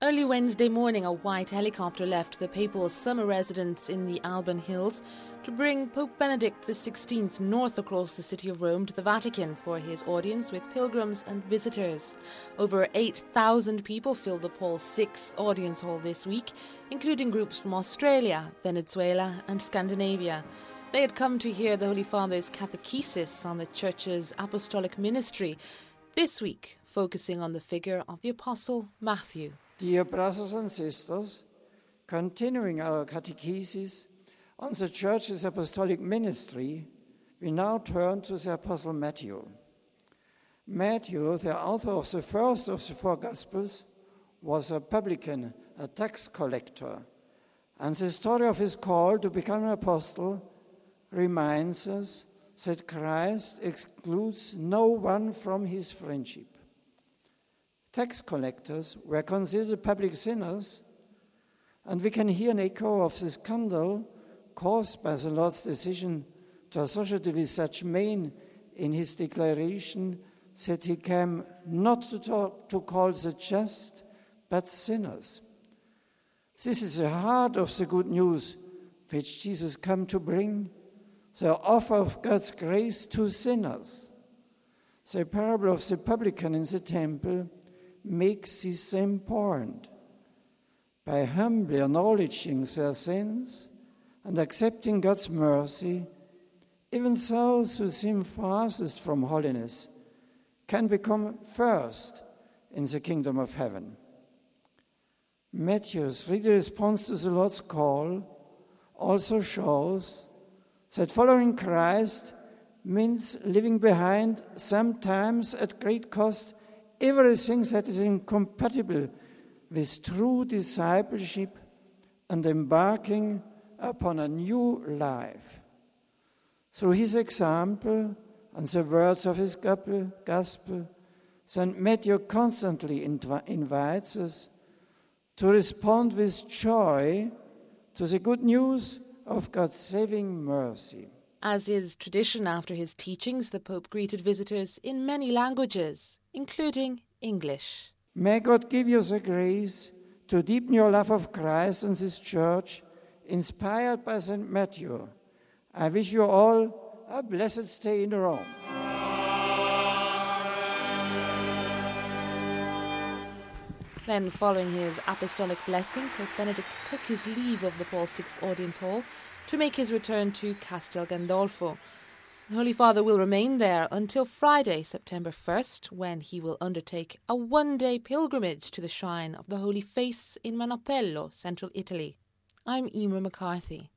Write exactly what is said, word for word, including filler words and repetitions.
Early Wednesday morning, a white helicopter left the papal summer residence in the Alban Hills to bring Pope Benedict the sixteenth north across the city of Rome to the Vatican for his audience with pilgrims and visitors. Over eight thousand people filled the Paul the sixth audience hall this week, including groups from Australia, Venezuela and Scandinavia. They had come to hear the Holy Father's catechesis on the Church's apostolic ministry, this week focusing on the figure of the Apostle Matthew. Dear brothers and sisters, continuing our catechesis on the Church's apostolic ministry, we now turn to the Apostle Matthew. Matthew, the author of the first of the four Gospels, was a publican, a tax collector, and the story of his call to become an apostle reminds us that Christ excludes no one from his friendship. Tax collectors were considered public sinners, and we can hear an echo of the scandal caused by the Lord's decision to associate with such men in his declaration that he came not to, talk, to call the just, but sinners. This is the heart of the good news which Jesus came to bring, the offer of God's grace to sinners. The parable of the publican in the temple makes this important. By humbly acknowledging their sins and accepting God's mercy, even those who seem farthest from holiness can become first in the kingdom of heaven. Matthew's ready response to the Lord's call also shows that following Christ means leaving behind, sometimes at great cost, everything that is incompatible with true discipleship and embarking upon a new life. Through his example and the words of his gospel, Saint Matthew constantly invites us to respond with joy to the good news of God's saving mercy. As is tradition after his teachings, the Pope greeted visitors in many languages, including English. May God give you the grace to deepen your love of Christ and His Church, inspired by Saint Matthew. I wish you all a blessed stay in Rome. Then, following his apostolic blessing, Pope Benedict took his leave of the Paul the sixth audience hall to make his return to Castel Gandolfo. The Holy Father will remain there until Friday, September first, when he will undertake a one-day pilgrimage to the shrine of the Holy Face in Manopello, central Italy. I'm Emer McCarthy.